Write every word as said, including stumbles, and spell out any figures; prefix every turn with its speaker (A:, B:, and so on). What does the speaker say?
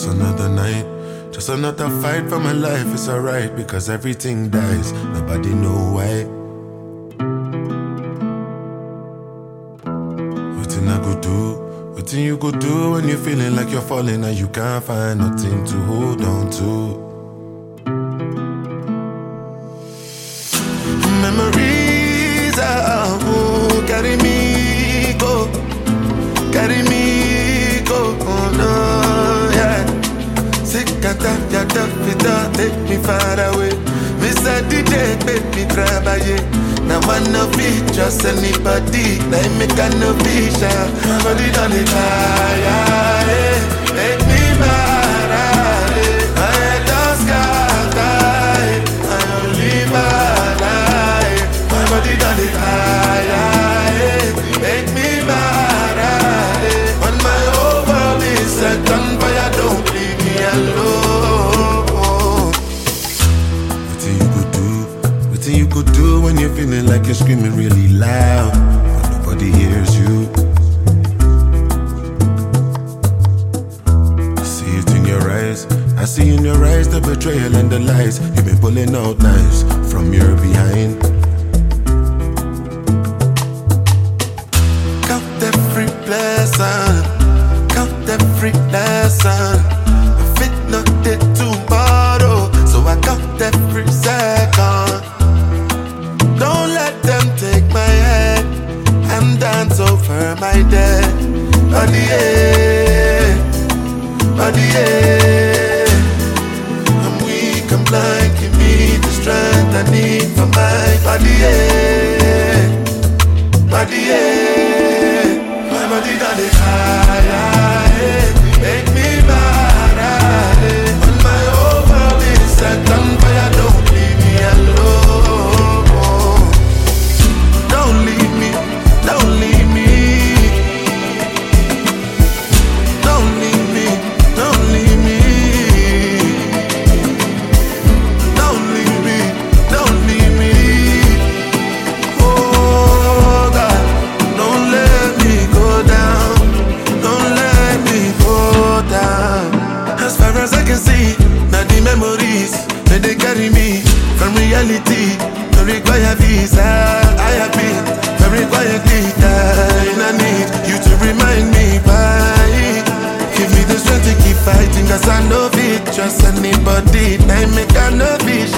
A: another night, just another fight for my life. It's alright because everything dies. Nobody know why. Nothing I go do. What you go do when you're feeling like you're falling and you can't find nothing to hold on to? Memories are who carry me go, carry me go, oh no, yeah. Sick at that, yeah, that, take me far away. Mister D J, make me travailler. Now I no be just anybody. Now I make a no be shy. Body done it high, yeah. Make me mad, yeah. My head does sky, I only my life. My body done it high, yeah. Make me mad, yeah. When my whole world is set on fire, don't leave me alone. You could do when you're feeling like you're screaming really loud, but nobody hears you. I see it in your eyes, I see in your eyes the betrayal and the lies. You've been pulling out knives from your behind. Count every blessing, count every lesson. I fit not dead tomorrow, so I count every second. Don't let them take my head and dance over my dead. Body, yeah, body, yeah. I'm weak, I'm blind, give me the strength I need for my body, yeah, body, yeah. My body done it high, yeah. Make me mad, yeah. When my whole world is set on fire, don't leave me alone. Don't leave me, don't leave me. Don't leave me, don't leave me. Don't leave me, don't leave me. Oh God, don't let me go down. Don't let me go down. As far as I can see, now the memories that they carry me from reality. Don't require visa. I have been very quietly dying. I need you to remind me why. Give me the strength to keep fighting, cause I know it. Trust anybody, I make a no vision.